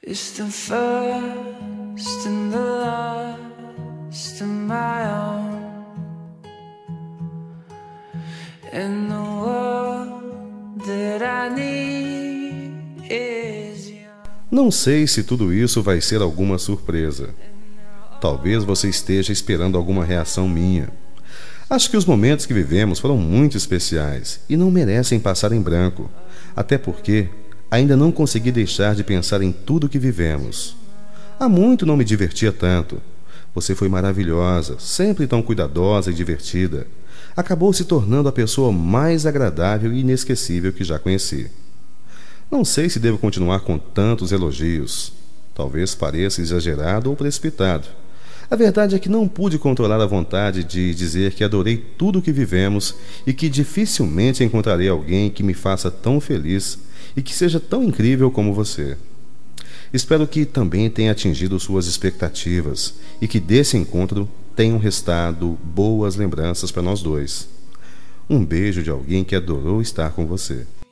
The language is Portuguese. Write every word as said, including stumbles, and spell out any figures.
It's the first and the last of my own, and the world that I need is young. Não sei se tudo isso vai ser alguma surpresa. Talvez você esteja esperando alguma reação minha. Acho que os momentos que vivemos foram muito especiais e não merecem passar em branco, até porque ainda não consegui deixar de pensar em tudo que vivemos. Há muito não me divertia tanto. Você foi maravilhosa, sempre tão cuidadosa e divertida. Acabou se tornando a pessoa mais agradável e inesquecível que já conheci. Não sei se devo continuar com tantos elogios. Talvez pareça exagerado ou precipitado. A verdade é que não pude controlar a vontade de dizer que adorei tudo o que vivemos e que dificilmente encontrarei alguém que me faça tão feliz e que seja tão incrível como você. Espero que também tenha atingido suas expectativas e que desse encontro tenham restado boas lembranças para nós dois. Um beijo de alguém que adorou estar com você.